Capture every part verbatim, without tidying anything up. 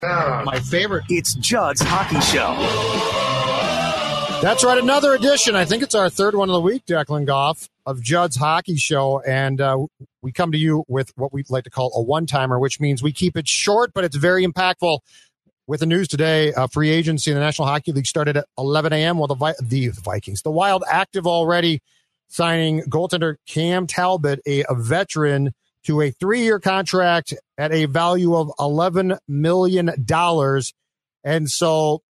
My favorite. It's Judd's Hockey Show. That's right, another edition. I think it's our third one of the week, Declan Goff, of Judd's Hockey Show. And uh, we come to you with what we'd like to call a one-timer, which means we keep it short, but it's very impactful. With the news today, uh, free agency in the National Hockey League started at eleven a.m. Well, the, Vi- the Vikings, the Wild active already, signing goaltender Cam Talbot, a, a veteran, to a three-year contract at a value of eleven million dollars. And so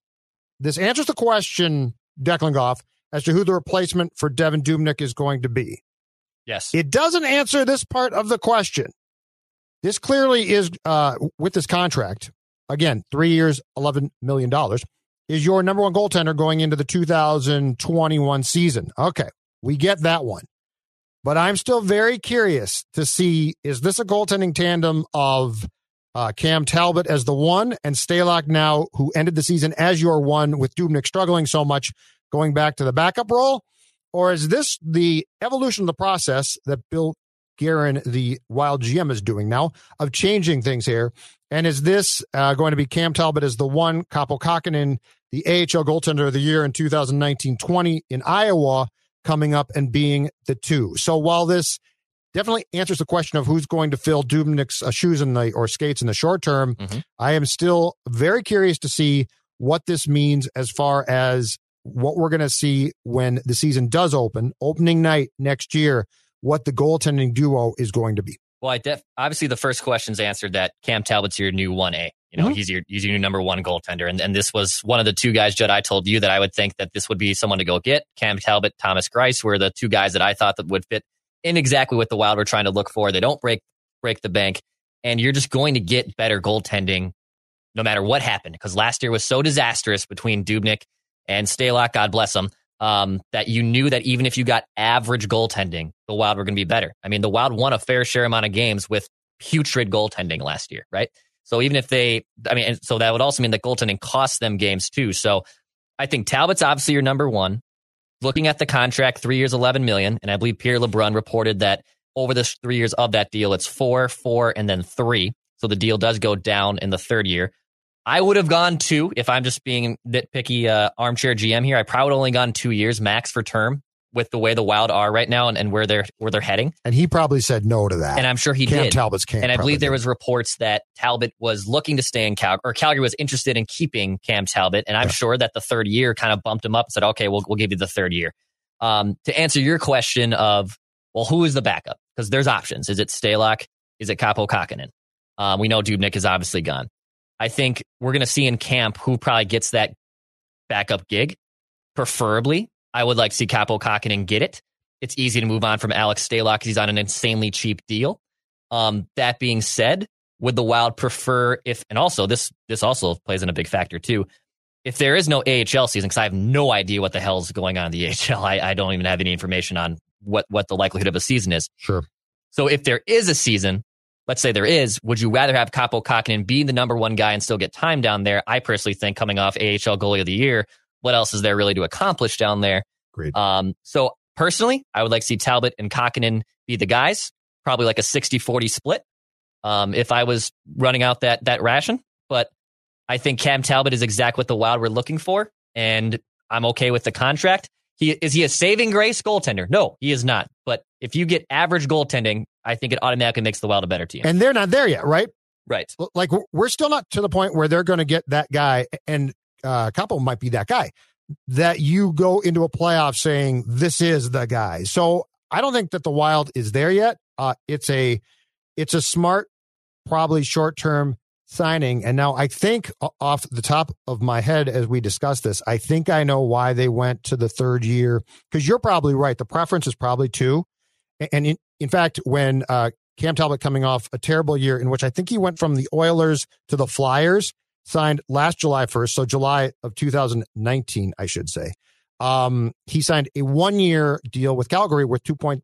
this answers the question, Declan Goff, as to who the replacement for Devan Dubnyk is going to be. Yes. It doesn't answer this part of the question. This clearly is, uh, with this contract, again, three years, eleven million dollars, is your number one goaltender going into the two thousand twenty-one season. Okay, we get that one. But I'm still very curious to see, is this a goaltending tandem of uh, Cam Talbot as the one and Stalock now, who ended the season as your one with Dubnyk struggling so much, going back to the backup role? Or is this the evolution of the process that Bill Guerin, the Wild G M, is doing now of changing things here? And is this uh, going to be Cam Talbot as the one, Kaapo Kähkönen, the A H L goaltender of the year in two thousand nineteen twenty in Iowa, coming up and being the two? So while this definitely answers the question of who's going to fill Dubnyk's uh, shoes in the or skates in the short term, mm-hmm. I am still very curious to see what this means as far as what we're going to see when the season does open, opening night next year, what the goaltending duo is going to be. Well, I def- obviously the first question's answered that Cam Talbot's your new one A. You know, mm-hmm. he's your he's your new number one goaltender. And, and this was one of the two guys, Judd, I told you that I would think that this would be someone to go get. Cam Talbot, Thomas Greiss were the two guys that I thought that would fit in exactly what the Wild were trying to look for. They don't break break the bank. And you're just going to get better goaltending no matter what happened. Because last year was so disastrous between Dubnyk and Stalock, God bless them, um, that you knew that even if you got average goaltending, the Wild were going to be better. I mean, the Wild won a fair share amount of games with putrid goaltending last year, right? So even if they, I mean, and so that would also mean that goaltending costs them games too. So I think Talbot's obviously your number one. Looking at the contract, three years, eleven million. And I believe Pierre LeBrun reported that over the three years of that deal, it's four, four, and then three. So the deal does go down in the third year. I would have gone two if I'm just being nitpicky uh, armchair G M here. I probably would have only gone two years max for term with the way the Wild are right now and, and where they're where they're heading. And he probably said no to that. And I'm sure he Cam did. Talbot's Cam and I believe there did. was reports that Talbot was looking to stay in Calgary, or Calgary was interested in keeping Cam Talbot. And I'm yeah. sure that the third year kind of bumped him up and said, okay, we'll we'll give you the third year. Um, to answer your question of, well, who is the backup? Because there's options. Is it Stalock? Is it Kaapo Kähkönen? Um, we know Dubnyk is obviously gone. I think we're going to see in camp who probably gets that backup gig. Preferably, I would like to see Kaapo Kähkönen get it. It's easy to move on from Alex Stalock because he's on an insanely cheap deal. Um, that being said, would the Wild prefer if, and also this this also plays in a big factor too, if there is no A H L season, because I have no idea what the hell is going on in the A H L. I, I don't even have any information on what, what the likelihood of a season is. Sure. So if there is a season, let's say there is, would you rather have Kaapo Kähkönen be the number one guy and still get time down there? I personally think coming off A H L goalie of the year, what else is there really to accomplish down there? Great. Um, so personally, I would like to see Talbot and Kähkönen be the guys, probably like a sixty forty split um, if I was running out that that ration. But I think Cam Talbot is exactly what the Wild were looking for, and I'm okay with the contract. He Is he a saving grace goaltender? No, he is not. But if you get average goaltending, I think it automatically makes the Wild a better team. And they're not there yet, right? Right. Like, we're still not to the point where they're going to get that guy, and uh, Kaapo might be that guy, that you go into a playoff saying, this is the guy. So I don't think that the Wild is there yet. Uh, it's a it's a smart, probably short-term signing. And now I think off the top of my head, as we discuss this, I think I know why they went to the third year, because you're probably right. The preference is probably two. And in, in fact, when uh, Cam Talbot coming off a terrible year in which I think he went from the Oilers to the Flyers, signed last July first, so July of two thousand nineteen, I should say. Um, he signed a one-year deal with Calgary worth two point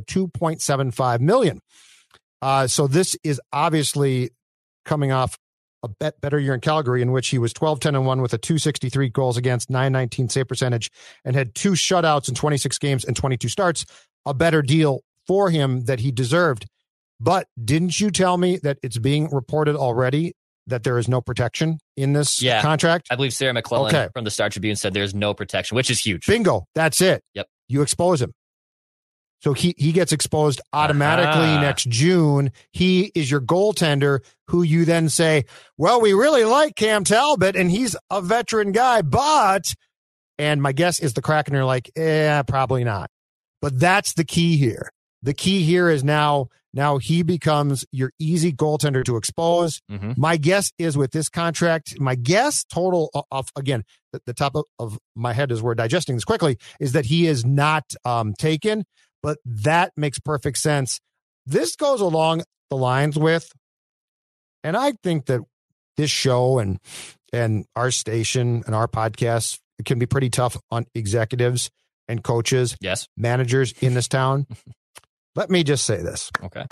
seven five million dollars. Uh, so this is obviously coming off a bet better year in Calgary, in which he was twelve ten and one with a two sixty-three goals against, nine nineteen save percentage, and had two shutouts in twenty-six games and twenty-two starts. A better deal for him that he deserved. But didn't you tell me that it's being reported already that there is no protection in this yeah, contract? I believe Sarah McClellan okay. from the Star Tribune said there's no protection, which is huge. Bingo. That's it. Yep. You expose him. So he, he gets exposed automatically uh-huh. next June. He is your goaltender who you then say, well, we really like Cam Talbot and he's a veteran guy, but, and my guess is the Kraken are like, eh, probably not. But that's the key here. The key here is now, now he becomes your easy goaltender to expose. Mm-hmm. My guess is with this contract, my guess total of, again, the, the top of, of my head as we're digesting this quickly is that he is not um, taken. But that makes perfect sense. This goes along the lines with, and I think that this show and and our station and our podcast, it can be pretty tough on executives and coaches, yes, managers in this town. Let me just say this. Okay.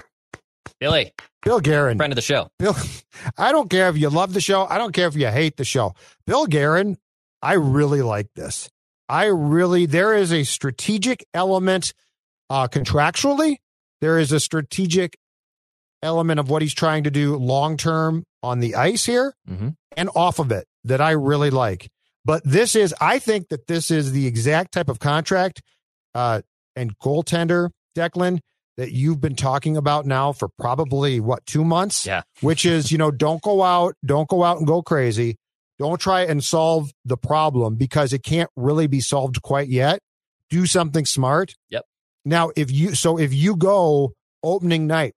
Billy. Bill Guerin. Friend of the show. Bill, I don't care if you love the show. I don't care if you hate the show. Bill Guerin, I really like this. I really, there is a strategic element uh, contractually. There is a strategic element of what he's trying to do long-term on the ice here mm-hmm. and off of it that I really like. But this is, I think that this is the exact type of contract uh, and goaltender, Declan, that you've been talking about now for probably, what, two months? Yeah. Which is, you know, don't go out, don't go out and go crazy. Don't try and solve the problem because it can't really be solved quite yet. Do something smart. Yep. Now, if you, so if you go opening night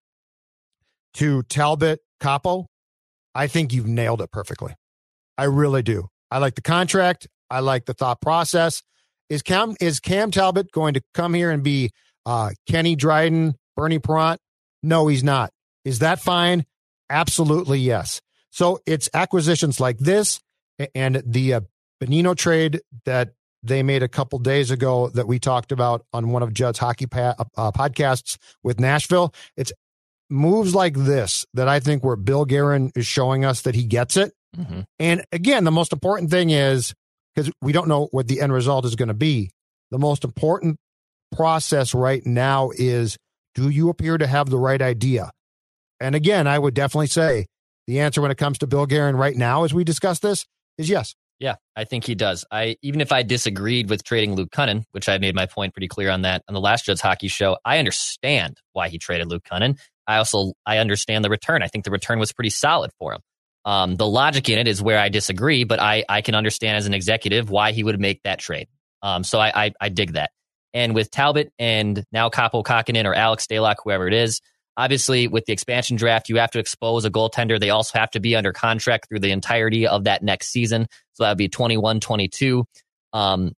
to Talbot Capo, I think you've nailed it perfectly. I really do. I like the contract. I like the thought process. Is Cam, is Cam Talbot going to come here and be uh, Kenny Dryden, Bernie Perrant? No, he's not. Is that fine? Absolutely, yes. So it's acquisitions like this and the uh, Bonino trade that they made a couple days ago that we talked about on one of Judd's hockey pa- uh, podcasts with Nashville. It's moves like this that I think where Bill Guerin is showing us that he gets it. Mm-hmm. And again, the most important thing is, because we don't know what the end result is going to be, the most important process right now is, do you appear to have the right idea? And again, I would definitely say the answer when it comes to Bill Guerin right now, as we discuss this, is yes. Yeah, I think he does. I even if I disagreed with trading Luke Cunnin, which I made my point pretty clear on that on the last Judd's Hockey Show, I understand why he traded Luke Cunnin. I also I understand the return. I think the return was pretty solid for him. Um, the logic in it is where I disagree, but I I can understand as an executive why he would make that trade. Um, so I, I I dig that. And with Talbot and now Kaapo Kähkönen or Alex Stalock, whoever it is, obviously with the expansion draft, you have to expose a goaltender. They also have to be under contract through the entirety of that next season. So that would be twenty-one twenty-two. Um,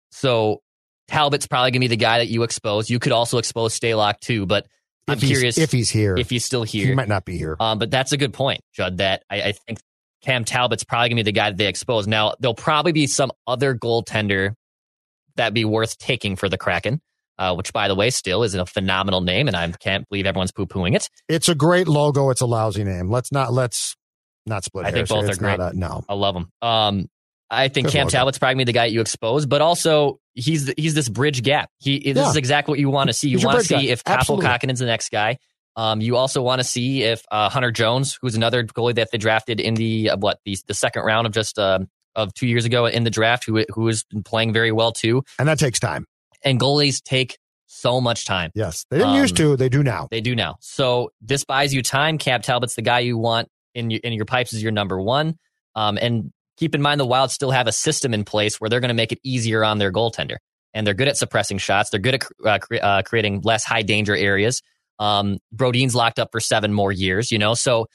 so Talbot's probably going to be the guy that you expose. You could also expose Stalock too, but I'm if curious if he's here, if he's still here. He might not be here. Um, but that's a good point, Judd, that I, I think Cam Talbot's probably going to be the guy that they expose. Now, there'll probably be some other goaltender that'd be worth taking for the Kraken, uh, which, by the way, still is a phenomenal name, and I can't believe everyone's poo-pooing it. It's a great logo. It's a lousy name. Let's not, let's not split I hairs. think both It's are great. A, no. I love them. Um, I think Good Cam logo. Talbot's probably the guy you expose, but also he's he's this bridge gap. He This Yeah. is exactly what you want to see. You He's your want to bridge see guy. if Kaapo Absolutely. Kähkönen's the next guy. Um, you also want to see if uh, Hunter Jones, who's another goalie that they drafted in the uh, what the the second round of just uh, of two years ago in the draft, who who has been playing very well too. And that takes time. And goalies take so much time. Yes. They didn't Um, used to. They do now. They do now. So this buys you time. Cam Talbot's the guy you want in your, in your pipes as your number one. Um, and keep in mind the Wild still have a system in place where they're going to make it easier on their goaltender. And they're good at suppressing shots. They're good at uh, cre- uh, creating less high danger areas. Um, Brodin's locked up for seven more years, you know. So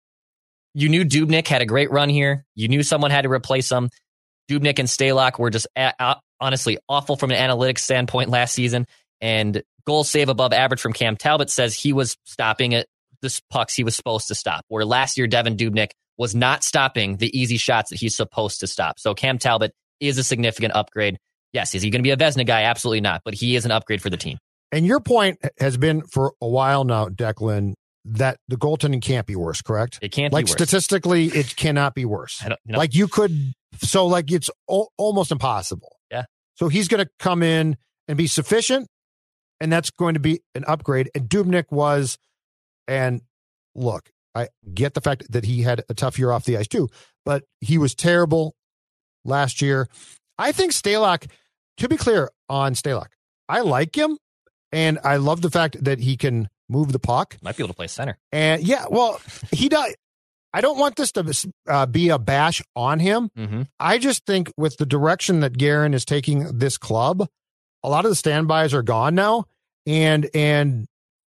you knew Dubnyk had a great run here. You knew someone had to replace him. Dubnyk and Stalock were just a- a- honestly awful from an analytics standpoint last season. And goal save above average from Cam Talbot says he was stopping it, the pucks he was supposed to stop. Where last year Devin Dubnyk was not stopping the easy shots that he's supposed to stop. So Cam Talbot is a significant upgrade. Yes, is he going to be a Vezina guy? Absolutely not. But he is an upgrade for the team. And your point has been for a while now, Declan, that the goaltending can't be worse, correct? It can't like be worse. statistically, it cannot be worse. I don't, you know, Like you could, so like it's o- almost impossible. Yeah. So he's going to come in and be sufficient, and that's going to be an upgrade. And Dubnyk was, and look, I get the fact that he had a tough year off the ice too, but he was terrible last year. I think Stalock, to be clear on Stalock, I like him, and I love the fact that he can move the puck. Might be able to play center. And yeah, well, he does. I don't want this to uh, be a bash on him. Mm-hmm. I just think with the direction that Guerin is taking this club, a lot of the standbys are gone now, and and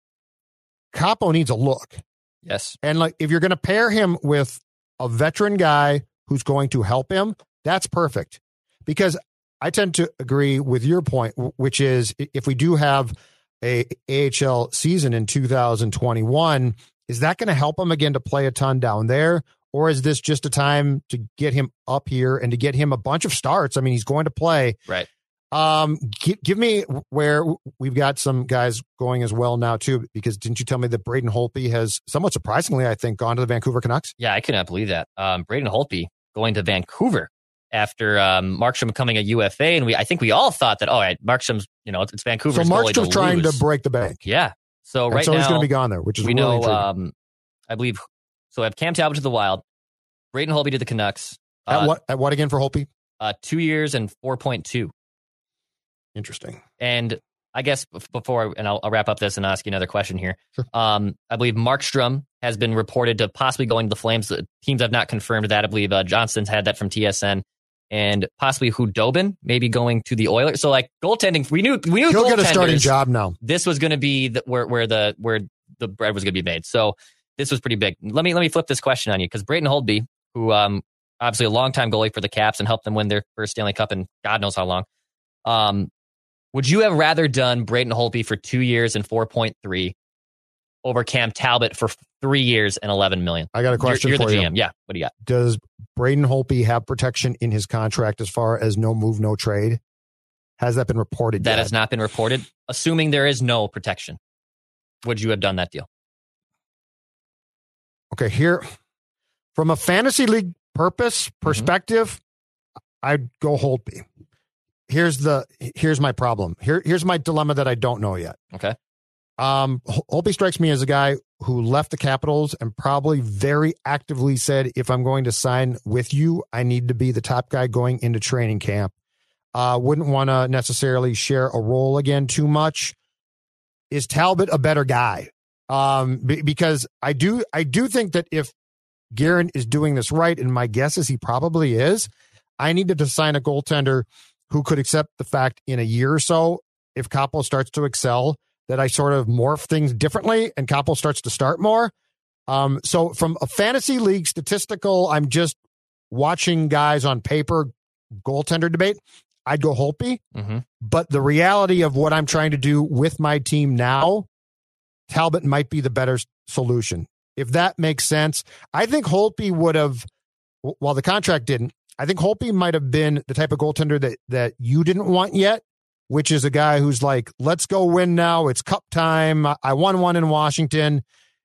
Capo needs a look. Yes. And like, if you're going to pair him with a veteran guy who's going to help him, that's perfect. Because I tend to agree with your point, which is if we do have a A H L season in two thousand twenty-one, is that going to help him again to play a ton down there? Or is this just a time to get him up here and to get him a bunch of starts? I mean, he's going to play. Right. Um, give, give me where we've got some guys going as well now too, because didn't you tell me that Braden Holtby has somewhat surprisingly, I think, gone to the Vancouver Canucks? Yeah, I could not believe that. Um, Braden Holtby going to Vancouver after um, Markstrom becoming a U F A, and we I think we all thought that, all right, Markstrom's, you know, it's Vancouver's so goalie to Markstrom's trying lose. to break the bank. Yeah. So and right so now he's going to be gone there, which is we really know. intriguing. Um, I believe so. I have Cam Talbot to the Wild, Braden Holtby to the Canucks. At Uh, what? At what again for Holtby? uh, two years and four point two. Interesting. And I guess before, and I'll, I'll wrap up this and ask you another question here. Sure. Um, I believe Markstrom has been reported to possibly going to the Flames. The teams have not confirmed that. I believe uh, Johnston's had that from T S N, and possibly Hudobin maybe going to the Oilers. So like goaltending, we knew we knew He'll get a goaltenders- starting job now. This was going to be the, where where the where the bread was going to be made. So this was pretty big. Let me let me flip this question on you, because Braden Holtby, who um obviously a longtime goalie for the Caps and helped them win their first Stanley Cup in God knows how long. Um, would you have rather done Braden Holtby for two years and four point three over Cam Talbot for three years and eleven million? I got a question You're, you're for the you. G M. Yeah. What do you got? Does Braden Holtby have protection in his contract as far as no move, no trade? Has that been reported That yet? has not been reported. Assuming there is no protection, would you have done that deal? Okay, here, from a fantasy league purpose perspective, mm-hmm. I'd go Holtby. Here's the here's my problem. Here here's my dilemma that I don't know yet. Okay. Um, Holtby strikes me as a guy who left the Capitals and probably very actively said, if I'm going to sign with you, I need to be the top guy going into training camp. Uh, wouldn't want to necessarily share a role again too much. Is Talbot a better guy? Um, b- because I do, I do think that if Guerin is doing this right, and my guess is he probably is, I needed to sign a goaltender who could accept the fact in a year or so, if Capo starts to excel, that I sort of morph things differently and Capo starts to start more. Um, so from a fantasy league statistical, I'm just watching guys on paper goaltender debate. I'd go Holtby, Mm-hmm. but the reality of what I'm trying to do with my team now, Talbot might be the better solution. If that makes sense, I think Holtby would have, while the contract didn't, I think Holtby might have been the type of goaltender that, that you didn't want yet, which is a guy who's like, let's go win now. It's cup time. I won one in Washington.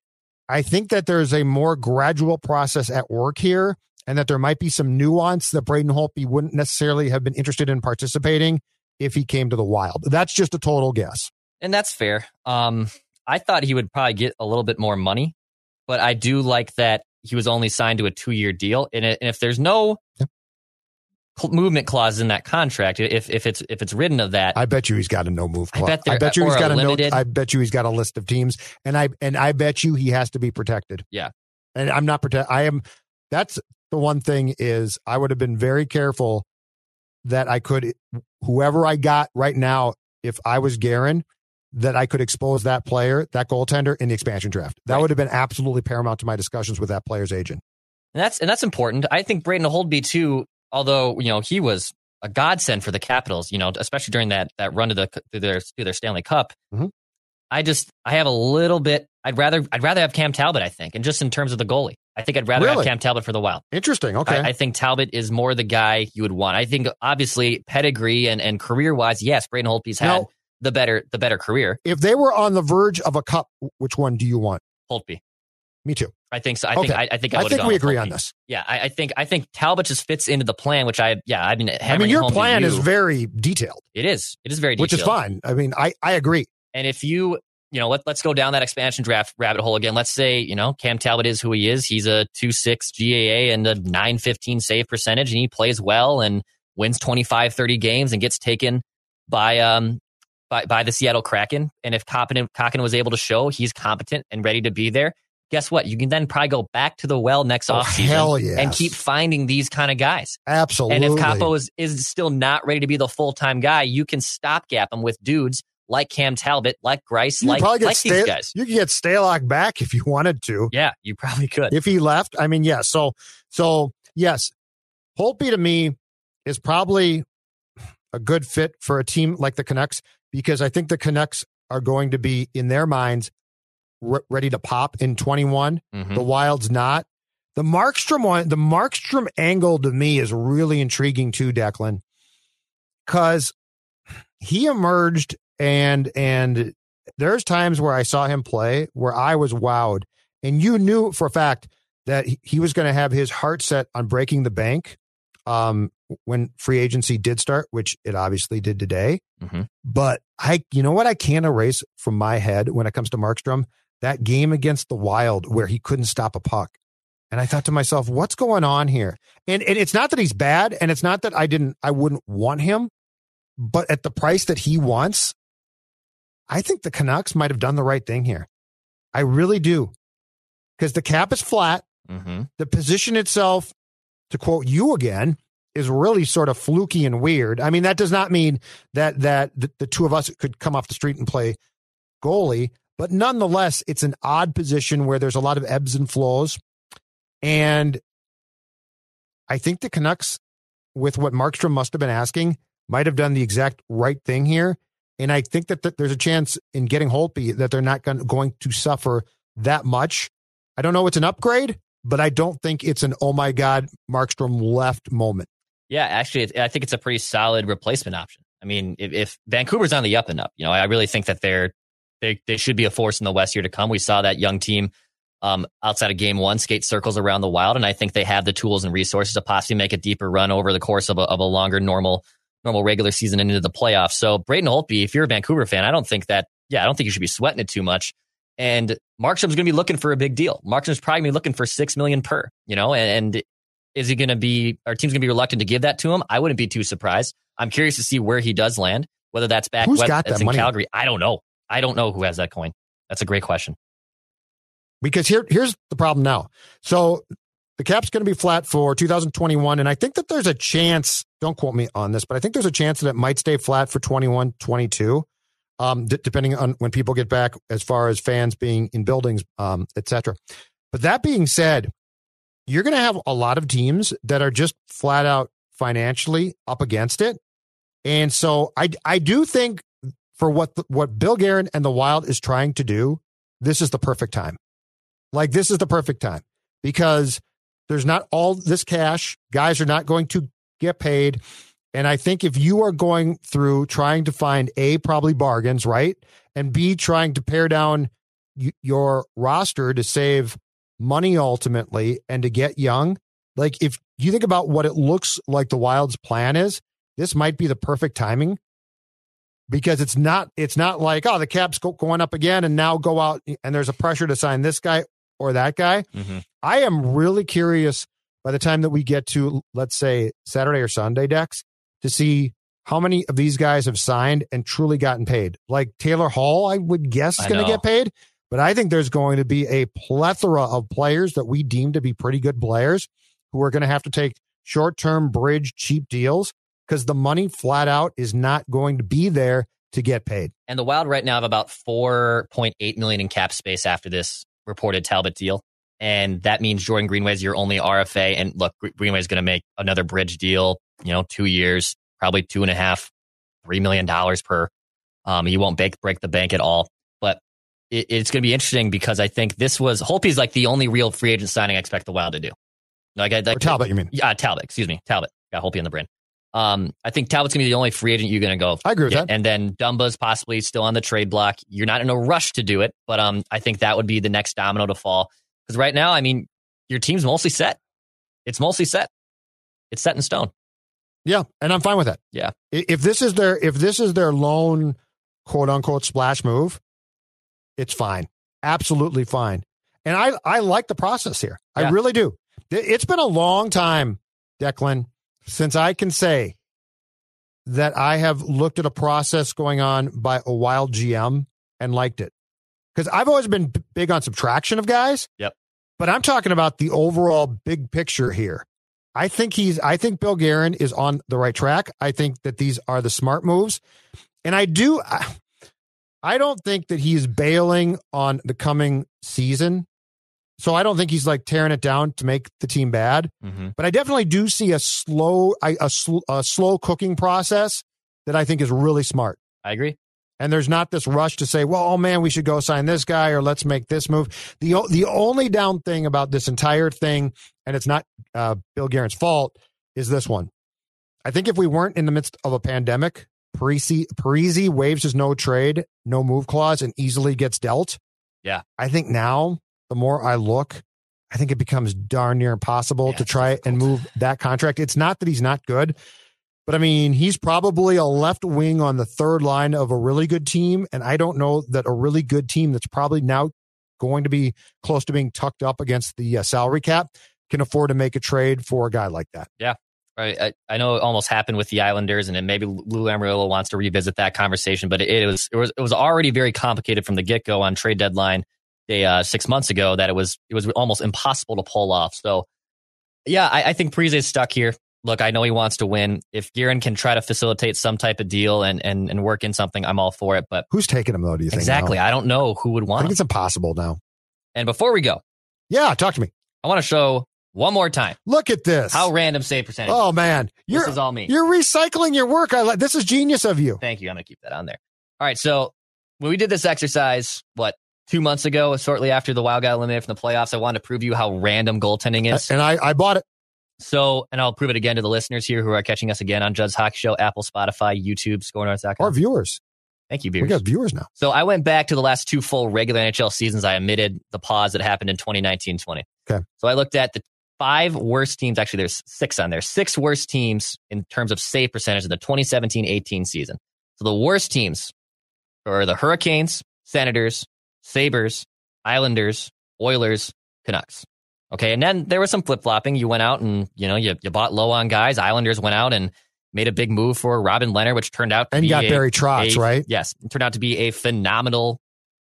I think that there's a more gradual process at work here, and that there might be some nuance that Braden Holtby wouldn't necessarily have been interested in participating if he came to the Wild. That's just a total guess. And that's fair. Um, I thought he would probably get a little bit more money, but I do like that he was only signed to a two-year deal. And, it, and if there's no yeah. cl- movement clause in that contract, if if it's if it's written of that, I bet you he's got a no move clause. I bet, I bet you he's got a limited, note. I bet you he's got a list of teams, and I and I bet you he has to be protected. Yeah, and I'm not protect. I am. That's the one thing is I would have been very careful that I could, whoever I got right now, if I was Guerin, that I could expose that player, that goaltender in the expansion draft. That right. would have been absolutely paramount to my discussions with that player's agent. And that's and that's important. I think Braden Holtby too, although you know he was a godsend for the Capitals, you know, especially during that that run to the to their to their Stanley Cup. Mm-hmm. I just I have a little bit. I'd rather I'd rather have Cam Talbot. I think, and just in terms of the goalie, I think I'd rather Really? have Cam Talbot for the Wild. Interesting. Okay. I, I think Talbot is more the guy you would want. I think obviously pedigree and, and career wise, yes, Braden Holtby's had Now, the better the better career. if they were on the verge of a cup, which one do you want? Holtby. Me too. I think so. I Okay. think I, I think I, I would think gone we with agree Holtby. on this. Yeah, I, I think I think Talbot just fits into the plan, which I yeah I've been. I mean, your home to plan you. is very detailed, It is. It is very detailed. which is fine. I mean, I, I agree. And if you you know, let, let's go down that expansion draft rabbit hole again. Let's say, you know, Cam Talbot is who he is. He's a two six G A A and a nine fifteen save percentage, and he plays well and wins twenty-five, thirty games and gets taken by um by, by the Seattle Kraken. And if Kokkinen, Kokkinen was able to show he's competent and ready to be there, guess what? You can then probably go back to the well next oh, offseason yes. and keep finding these kind of guys. Absolutely. And if Capo is, is still not ready to be the full-time guy, you can stopgap him with dudes like Cam Talbot, like Greiss, you like, like Sta- these guys. You could get Stalock back if you wanted to. Yeah, you probably could. If he left, I mean, yes. Yeah, so, so yes, Holtby to me is probably a good fit for a team like the Canucks, because I think the Canucks are going to be, in their minds, re- ready to pop in twenty-one. Mm-hmm. The Wild's not. The Markstrom one, the Markstrom angle to me is really intriguing too, Declan, because he emerged and and there's times where I saw him play where I was wowed, and you knew for a fact that he, he was going to have his heart set on breaking the bank um, when free agency did start, which it obviously did today. Mm-hmm. But I, you know what, I can't erase from my head when it comes to Markstrom, that game against the Wild where he couldn't stop a puck. And I thought to myself, what's going on here? And, and it's not that he's bad, and it's not that I didn't, I wouldn't want him, but at the price that he wants, I think the Canucks might have done the right thing here. I really do. Because the cap is flat. Mm-hmm. The position itself, to quote you again, is really sort of fluky and weird. I mean, that does not mean that that the, the two of us could come off the street and play goalie, but nonetheless, it's an odd position where there's a lot of ebbs and flows. And I think the Canucks, with what Markstrom must have been asking, might have done the exact right thing here. And I think that, that there's a chance in getting Holtby that they're not going, going to suffer that much. I don't know it's an upgrade, but I don't think it's an, oh my God, Markstrom left moment. Yeah, actually, I think it's a pretty solid replacement option. I mean, if, if Vancouver's on the up and up, you know, I really think that they're, they they should be a force in the West here to come. We saw that young team um, outside of game one skate circles around the Wild, and I think they have the tools and resources to possibly make a deeper run over the course of a, of a longer normal normal regular season and into the playoffs. So Braden Holtby, if you're a Vancouver fan, I don't think that, yeah, I don't think you should be sweating it too much. And Markstrom's going to be looking for a big deal. Markstrom's probably going to be looking for six million per, you know, and, and is he going to be, our team's going to be reluctant to give that to him? I wouldn't be too surprised. I'm curious to see where he does land, whether that's back, Who's whether got that's that in money? Calgary. I don't know. I don't know who has that coin. That's a great question. Because here, here's the problem now. So the cap's going to be flat for two thousand twenty-one. And I think that there's a chance, don't quote me on this, but I think there's a chance that it might stay flat for twenty-one, twenty-two, um, d- depending on when people get back as far as fans being in buildings, um, et cetera. But that being said, you're going to have a lot of teams that are just flat out financially up against it. And so I, I do think for what, the, what Bill Guerin and the Wild is trying to do, this is the perfect time. Like, this is the perfect time because there's not all this cash. Guys are not going to get paid. And I think if you are going through trying to find A, probably bargains, right? And B, trying to pare down y- your roster to save money ultimately and to get young, like if you think about what it looks like the Wild's plan is, this might be the perfect timing because it's not, it's not like, oh, the cap's go- going up again and now go out and there's a pressure to sign this guy or that guy. Mm-hmm. I am really curious by the time that we get to, let's say, Saturday or Sunday, Dex, to see how many of these guys have signed and truly gotten paid. Like Taylor Hall, I would guess is going to get paid, but I think there's going to be a plethora of players that we deem to be pretty good players who are going to have to take short-term bridge cheap deals because the money flat out is not going to be there to get paid. And the Wild right now have about four point eight million in cap space after this reported Talbot deal. And that means Jordan Greenway is your only R F A. And look, Greenway is going to make another bridge deal, you know, two years, probably two and a half, three million dollars per. Um, he won't break, break the bank at all. But it, it's going to be interesting because I think this was, Holtby's like the only real free agent signing I expect the Wild to do. Like, I, like or Talbot, you mean? Yeah, Talbot, excuse me. Talbot. Got Holtby in the brain. Um, I think Talbot's going to be the only free agent you're going to go. I agree with get. that. And then Dumba's possibly still on the trade block. You're not in a rush to do it, but um, I think that would be the next domino to fall. Because right now, I mean, your team's mostly set. It's mostly set. It's set in stone. Yeah, and I'm fine with that. Yeah. If this is their if this is their lone quote unquote splash move, it's fine. Absolutely fine. And I, I like the process here. Yeah. I really do. It's been a long time, Declan, since I can say that I have looked at a process going on by a Wild G M and liked it. Because I've always been big on subtraction of guys. Yep. But I'm talking about the overall big picture here. I think he's, I think Bill Guerin is on the right track. I think that these are the smart moves. And I do, I, I don't think that he's bailing on the coming season. So I don't think he's like tearing it down to make the team bad. Mm-hmm. But I definitely do see a slow, a, a, sl- a slow cooking process that I think is really smart. I agree. And there's not this rush to say, well, oh man, we should go sign this guy or let's make this move. The the only down thing about this entire thing, and it's not uh, Bill Guerin's fault, is this one. I think if we weren't in the midst of a pandemic, Parise, Parise waives his no trade, no move clause and easily gets dealt. Yeah. I think now, the more I look, I think it becomes darn near impossible yeah, to try difficult. and move that contract. It's not that he's not good. But, I mean, he's probably a left wing on the third line of a really good team. And I don't know that a really good team that's probably now going to be close to being tucked up against the uh, salary cap can afford to make a trade for a guy like that. Yeah. Right. I, I know it almost happened with the Islanders, and then maybe Lou Lamoriello wants to revisit that conversation. But it, it was it was it was already very complicated from the get go on trade deadline day uh, six months ago that it was it was almost impossible to pull off. So, yeah, I, I think Parise is stuck here. Look, I know he wants to win. If Guerin can try to facilitate some type of deal and, and, and work in something, I'm all for it. But who's taking him, though, do you think? Exactly. Now? I don't know who would want I think him. It's impossible now. And before we go. Yeah, talk to me. I want to show one more time. Look at this. How random save percentage. Oh, man. You're, this is all me. You're recycling your work. I like. This is genius of you. Thank you. I'm going to keep that on there. All right. So when we did this exercise, what, two months ago, shortly after the Wild got eliminated from the playoffs, I wanted to prove you how random goaltending is. And I, I bought it. So, and I'll prove it again to the listeners here who are catching us again on Judd's Hockey Show, Apple, Spotify, YouTube, score north dot com. Our viewers. Thank you, viewers. We got viewers now. So I went back to the last two full regular N H L seasons. I omitted the pause that happened in twenty nineteen twenty. Okay. So I looked at the five worst teams. Actually, there's six on there. Six worst teams in terms of save percentage of the twenty seventeen eighteen season. So the worst teams are the Hurricanes, Senators, Sabres, Islanders, Oilers, Canucks. Okay, and then there was some flip-flopping. You went out and, you know, you, you bought low on guys. Islanders went out and made a big move for Robin Leonard, which turned out to and be got a, Barry Trotz, a, right? Yes, it turned out to be a phenomenal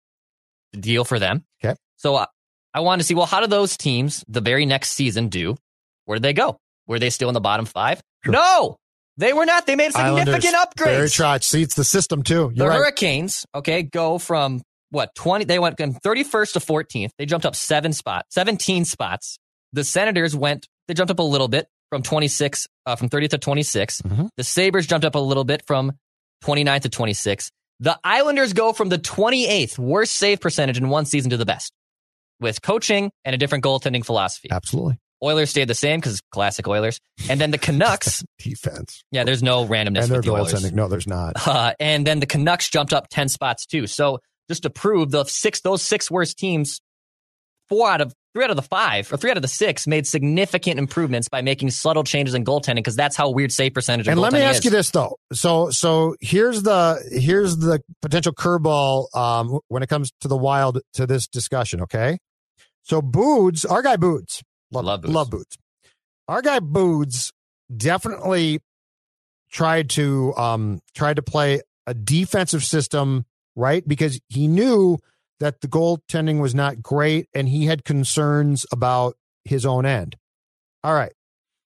deal for them. Okay. So uh, I wanted to see, well, how do those teams the very next season do? Where did they go? Were they still in the bottom five? Sure. No, they were not. They made significant Islanders, upgrades. Barry Trotz seats the system, too. You're the right. Hurricanes, okay, go from, what, twenty? They went from thirty-first to fourteenth. They jumped up seven spots, seventeen spots. The Senators went, they jumped up a little bit from twenty-six, uh, from thirtieth to twenty-six. Mm-hmm. The Sabres jumped up a little bit from twenty-ninth to twenty-six. The Islanders go from the twenty-eighth worst save percentage in one season to the best with coaching and a different goaltending philosophy. Absolutely. Oilers stayed the same because classic Oilers. And then the Canucks. Defense. Yeah, there's no randomness and their with the Oilers. goaltending. No, there's not. Uh, and then the Canucks jumped up ten spots too. So just to prove the six, those six worst teams, four out of three out of the five or three out of the six made significant improvements by making subtle changes in goaltending because that's how weird save percentage. And let me ask is. you this though. So so here's the here's the potential curveball um, when it comes to the Wild to this discussion. Okay, so Boods, our guy Boods, love, love Boods. love Boods. Our guy Boods definitely tried to um, tried to play a defensive system, right? Because he knew that the goaltending was not great and he had concerns about his own end. All right.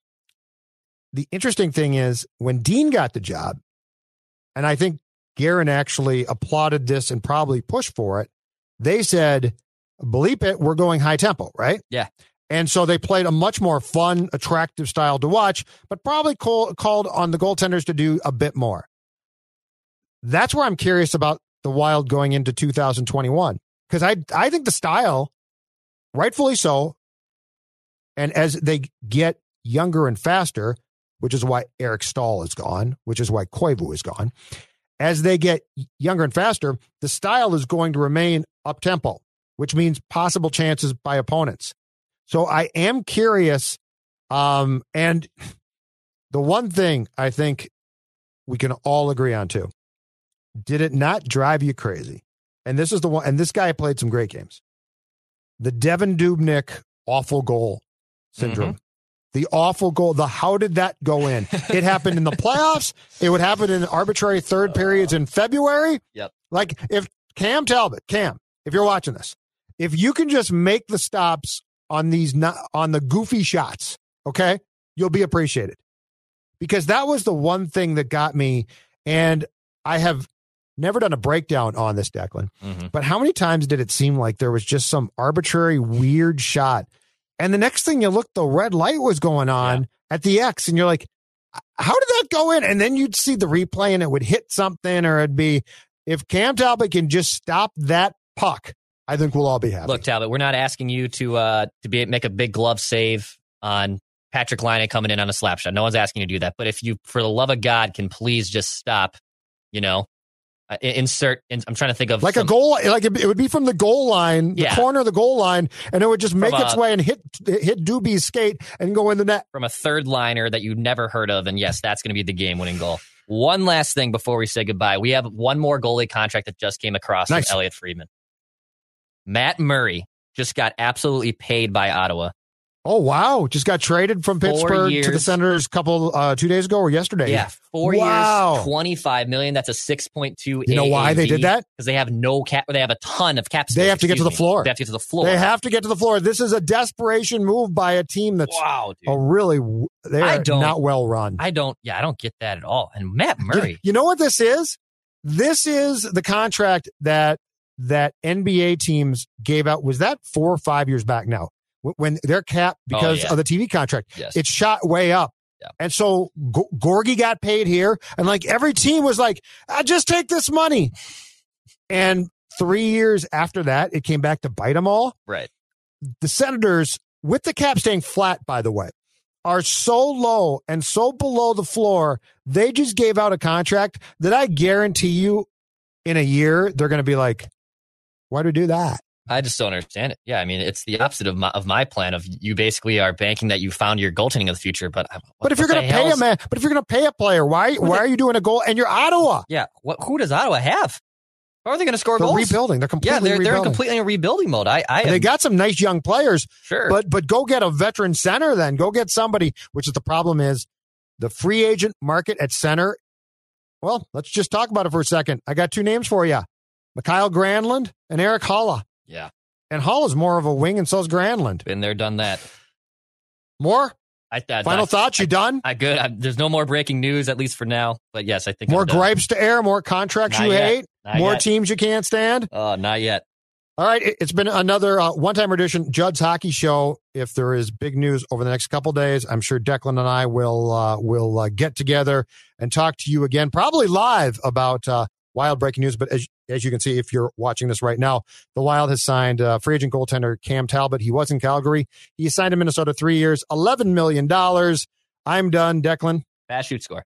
The interesting thing is when Dean got the job, and I think Guerin actually applauded this and probably pushed for it, they said, bleep it, we're going high tempo, right? Yeah. And so they played a much more fun, attractive style to watch, but probably call, called on the goaltenders to do a bit more. That's where I'm curious about the Wild going into two thousand twenty-one. Because I I think the style, rightfully so, and as they get younger and faster, which is why Eric Stahl is gone, which is why Koivu is gone, as they get younger and faster, the style is going to remain up-tempo, which means possible chances by opponents. So I am curious, um, and the one thing I think we can all agree on too, did it not drive you crazy and this is the one, and this guy played some great games. The Devin Dubnyk awful goal syndrome. Mm-hmm. The awful goal. The how did that go in? It happened in the playoffs. It would happen in arbitrary third periods in February. Yep. Like if Cam Talbot, Cam, if you're watching this, if you can just make the stops on these on the goofy shots, okay, you'll be appreciated. Because that was the one thing that got me, and I have never done a breakdown on this, Declan. Mm-hmm. But how many times did it seem like there was just some arbitrary weird shot? And the next thing you look, the red light was going on yeah. at the X, and you're like, how did that go in? And then you'd see the replay, and it would hit something, or it'd be, if Cam Talbot can just stop that puck, I think we'll all be happy. Look, Talbot, we're not asking you to uh, to be make a big glove save on Patrick Laine coming in on a slap shot. No one's asking you to do that. But if you, for the love of God, can please just stop, you know, Uh, insert. In, I'm trying to think of like some, a goal, like it would be from the goal line, the yeah. corner of the goal line, and it would just make from its a, way and hit hit Doobie's skate and go in the net from a third liner that you never heard of. And yes, that's going to be the game winning goal. One last thing before we say goodbye, we have one more goalie contract that just came across nice. from Elliot Friedman. Matt Murray just got absolutely paid by Ottawa. Oh, wow. Just got traded from Pittsburgh years. to the Senators a couple, uh, two days ago or yesterday. Yeah, four wow. years, twenty-five million dollars. That's a six point two. You know A A V. why they did that? Because they have no cap. They have a ton of cap space. They have to get to the me. floor. They have to get to the floor. They have to get to the floor. This is a desperation move by a team that's wow, dude. a really, they are not well run. I don't, yeah, I don't get that at all. And Matt Murray. You, you know what this is? This is the contract that that N B A teams gave out. Was that four or five years back now? When their cap, because oh, yeah. of the T V contract, yes. it shot way up. Yeah. And so G- Gorgie got paid here. And like every team was like, I just take this money. And three years after that, it came back to bite them all. Right. The Senators, with the cap staying flat, by the way, are so low and so below the floor. They just gave out a contract that I guarantee you in a year, they're going to be like, why do we do that? I just don't understand it. Yeah, I mean, it's the opposite of my, of my plan. Of you basically are banking that you found your goaltending of the future. But what, but if you're going to pay a man, but if you're going to pay a player, why why are you doing a goal? And you're Ottawa. Yeah, what? Who does Ottawa have? How are they going to score they're goals? Rebuilding. They're completely. Yeah, they're rebuilding. they're completely in rebuilding mode. I, I. Am, they got some nice young players. Sure, but but go get a veteran center. Then go get somebody. Which is the problem is the free agent market at center. Well, let's just talk about it for a second. I got two names for you: Mikael Granlund and Erik Haula. Yeah. And Hall is more of a wing, and so is Granlund. Been there, done that. More? I, I, Final I, thoughts? You I, done? I good. I, there's no more breaking news, at least for now. But yes, I think more gripes to air, more contracts not you yet. hate, not more yet. teams you can't stand. Oh, uh, not yet. All right, it, it's been another uh, one-time edition Judd's Hockey Show. If there is big news over the next couple days, I'm sure Declan and I will uh, will uh, get together and talk to you again, probably live about uh, Wild breaking news. But as as you can see, if you're watching this right now, the Wild has signed uh, free agent goaltender Cam Talbot. He was in Calgary. He signed in Minnesota three years, eleven million dollars. I'm done, Declan. Fast shoot score.